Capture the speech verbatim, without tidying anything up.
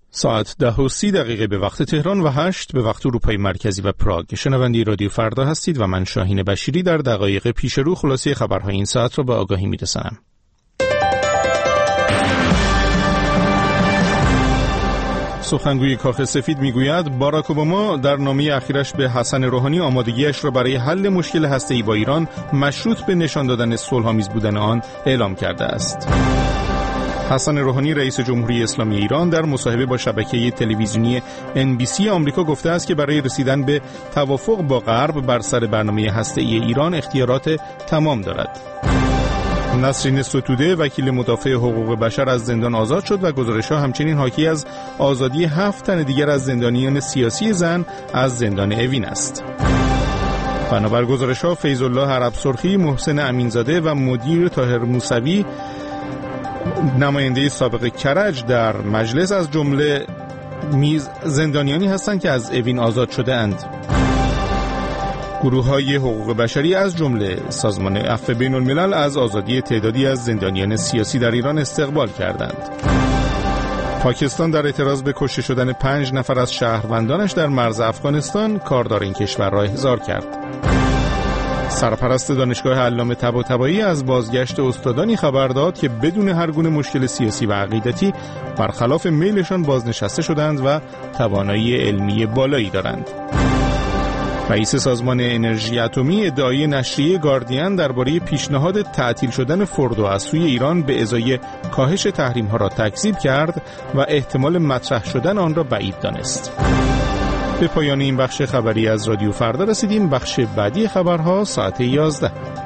ساعت ده و سی دقیقه به وقت تهران و هشت به وقت اروپای مرکزی و پراگ. شنونده رادیو فردا هستید و من شاهین بشیری در دقایق پیش رو خلاصه خبرهای این ساعت را به آگاهی می‌رسانم. سخنگوی کاخ سفید میگوید باراک اوباما در نامه اخیرش به حسن روحانی آمادگیش را برای حل مشکل هسته‌ای با ایران مشروط به نشان دادن صلح‌آمیز بودن آن اعلام کرده است. حسن روحانی رئیس جمهوری اسلامی ایران در مصاحبه با شبکه تلویزیونی ان بی سی آمریکا گفته است که برای رسیدن به توافق با غرب بر سر برنامه هسته‌ای ایران اختیارات تمام دارد. نسرین ستوده وکیل مدافع حقوق بشر از زندان آزاد شد و گزارش‌ها همچنین حاکی از آزادی هفت تن دیگر از زندانیان سیاسی زن از زندان اوین است. بنابر گزارش‌ها فیض الله عرب سرخی، محسن امینزاده و مدیر طاهر موسوی نماینده سابق کرج در مجلس از جمله میز زندانیانی هستند که از اوین آزاد شده اند. گروه‌های حقوق بشری از جمله سازمان عفو بین الملل از آزادی تعدادی از زندانیان سیاسی در ایران استقبال کردند. پاکستان در اعتراض به کشته شدن پنج نفر از شهروندانش در مرز افغانستان کاردار این کشور را احضار کرد. سرپرست دانشگاه علامه طباطبایی از بازگشت استادانی خبر داد که بدون هر گونه مشکل سیاسی و عقیدتی برخلاف میلشان بازنشسته شدند و توانایی علمی بالایی دارند. رئیس سازمان انرژی اتمی ادعای نشریه گاردین درباره پیشنهاد تعطیل شدن فوردو از سوی ایران به ازای کاهش تحریم‌ها را تکذیب کرد و احتمال مطرح شدن آن را بعید دانست. به پایان این بخش خبری از رادیو فردا رسیدیم. بخش بعدی خبرها ساعت یازده.